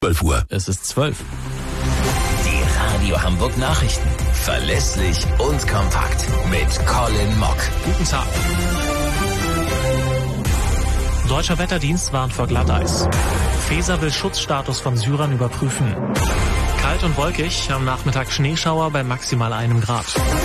12 Uhr. Es ist 12. Die Radio Hamburg Nachrichten. Verlässlich und kompakt. Mit Colin Mock. Guten Tag. Deutscher Wetterdienst warnt vor Glatteis. Faeser will Schutzstatus von Syrern überprüfen. Kalt und wolkig, am Nachmittag Schneeschauer bei maximal 1 Grad.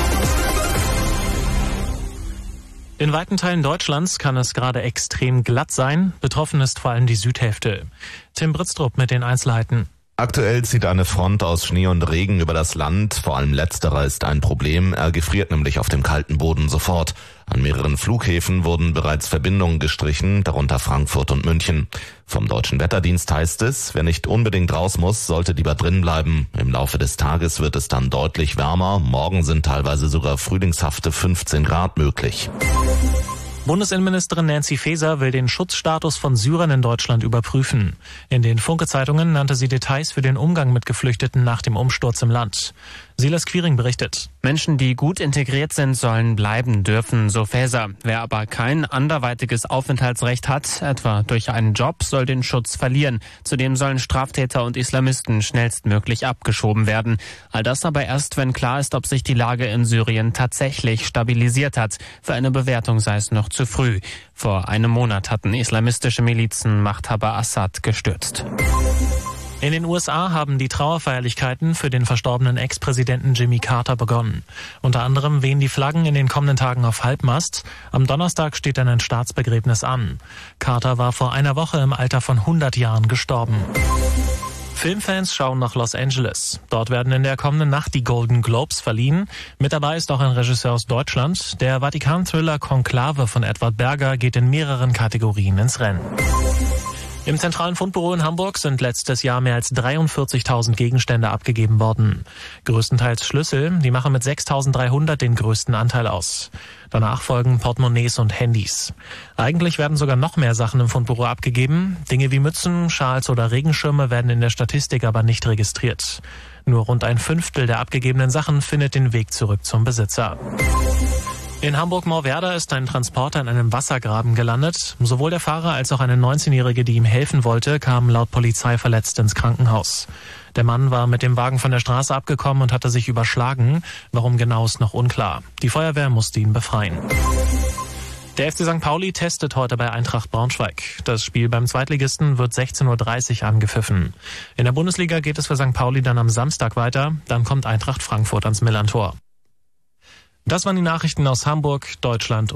In weiten Teilen Deutschlands kann es gerade extrem glatt sein. Betroffen ist vor allem die Südhälfte. Tim Britztrup mit den Einzelheiten. Aktuell zieht eine Front aus Schnee und Regen über das Land. Vor allem letzterer ist ein Problem. Er gefriert nämlich auf dem kalten Boden sofort. An mehreren Flughäfen wurden bereits Verbindungen gestrichen, darunter Frankfurt und München. Vom Deutschen Wetterdienst heißt es, wer nicht unbedingt raus muss, sollte lieber drin bleiben. Im Laufe des Tages wird es dann deutlich wärmer. Morgen sind teilweise sogar frühlingshafte 15 Grad möglich. Bundesinnenministerin Nancy Faeser will den Schutzstatus von Syrern in Deutschland überprüfen. In den Funke-Zeitungen nannte sie Details für den Umgang mit Geflüchteten nach dem Umsturz im Land. Silas Quiring berichtet. Menschen, die gut integriert sind, sollen bleiben dürfen, so Faeser. Wer aber kein anderweitiges Aufenthaltsrecht hat, etwa durch einen Job, soll den Schutz verlieren. Zudem sollen Straftäter und Islamisten schnellstmöglich abgeschoben werden. All das aber erst, wenn klar ist, ob sich die Lage in Syrien tatsächlich stabilisiert hat. Für eine Bewertung sei es noch zu früh. Vor einem Monat hatten islamistische Milizen Machthaber Assad gestürzt. In den USA haben die Trauerfeierlichkeiten für den verstorbenen Ex-Präsidenten Jimmy Carter begonnen. Unter anderem wehen die Flaggen in den kommenden Tagen auf Halbmast. Am Donnerstag steht dann ein Staatsbegräbnis an. Carter war vor einer Woche im Alter von 100 Jahren gestorben. Filmfans schauen nach Los Angeles. Dort werden in der kommenden Nacht die Golden Globes verliehen. Mit dabei ist auch ein Regisseur aus Deutschland. Der Vatikan-Thriller Konklave von Edward Berger geht in mehreren Kategorien ins Rennen. Im zentralen Fundbüro in Hamburg sind letztes Jahr mehr als 43.000 Gegenstände abgegeben worden. Größtenteils Schlüssel, die machen mit 6.300 den größten Anteil aus. Danach folgen Portemonnaies und Handys. Eigentlich werden sogar noch mehr Sachen im Fundbüro abgegeben. Dinge wie Mützen, Schals oder Regenschirme werden in der Statistik aber nicht registriert. Nur rund 1/5 der abgegebenen Sachen findet den Weg zurück zum Besitzer. In Hamburg-Moorwerder ist ein Transporter in einem Wassergraben gelandet. Sowohl der Fahrer als auch eine 19-Jährige, die ihm helfen wollte, kamen laut Polizei verletzt ins Krankenhaus. Der Mann war mit dem Wagen von der Straße abgekommen und hatte sich überschlagen. Warum genau ist noch unklar. Die Feuerwehr musste ihn befreien. Der FC St. Pauli testet heute bei Eintracht Braunschweig. Das Spiel beim Zweitligisten wird 16:30 Uhr angepfiffen. In der Bundesliga geht es für St. Pauli dann am Samstag weiter. Dann kommt Eintracht Frankfurt ans Millerntor. Das waren die Nachrichten aus Hamburg, Deutschland und